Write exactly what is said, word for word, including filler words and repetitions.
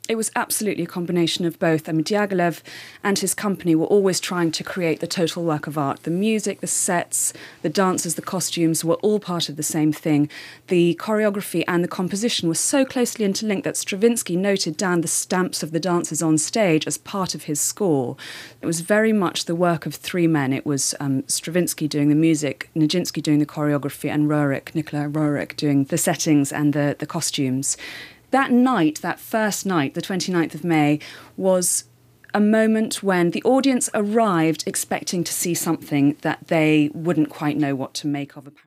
It was absolutely a combination of both. I mean, Diaghilev and his company were always trying to create the total work of art. The music, the sets, the dancers, the costumes were all part of the same thing. The choreography and the composition were so closely interlinked that Stravinsky noted down the stamps of the dancers on stage as part of his score. It was very much the work of three men. It was um, Stravinsky doing the music, Nijinsky doing the choreography, and Roerich, Nikolai Roerich, doing the settings and the, the costumes. That night, that first night, the twenty-ninth of May, was a moment when the audience arrived expecting to see something that they wouldn't quite know what to make of.